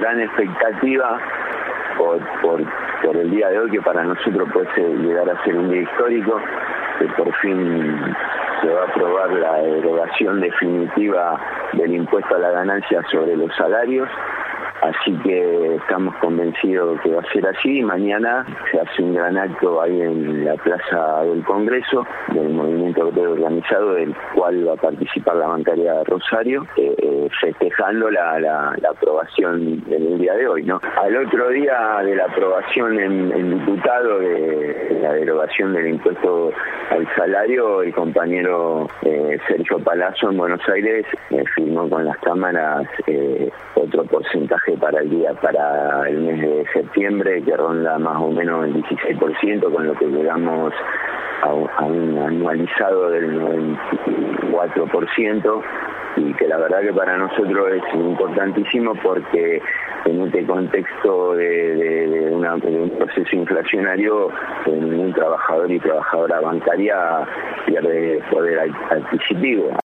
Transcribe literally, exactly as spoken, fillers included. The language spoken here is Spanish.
gran expectativa por, por, por el día de hoy, que para nosotros puede ser, llegar a ser un día histórico, que por fin se va a aprobar la derogación definitiva del impuesto a la ganancia sobre los salarios. Así que estamos convencidos que va a ser así. Mañana se hace un gran acto ahí en la Plaza del Congreso, del movimiento obrero organizado, del cual va a participar la bancaria de Rosario, eh, eh, festejando la, la, la aprobación en el día de hoy, ¿no? Al otro día de la aprobación en, en diputado de, de la derogación del impuesto al salario, el compañero eh, Sergio Palazzo en Buenos Aires eh, firmó con las cámaras eh, otro porcentaje para el día, para el mes de septiembre, que ronda más o menos el dieciséis por ciento, con lo que llegamos a un, a un anualizado del noventa y cuatro por ciento, y que la verdad que para nosotros es importantísimo porque en este contexto de, de, de, una, de un proceso inflacionario, ningún trabajador y trabajadora bancaria pierde poder adquisitivo.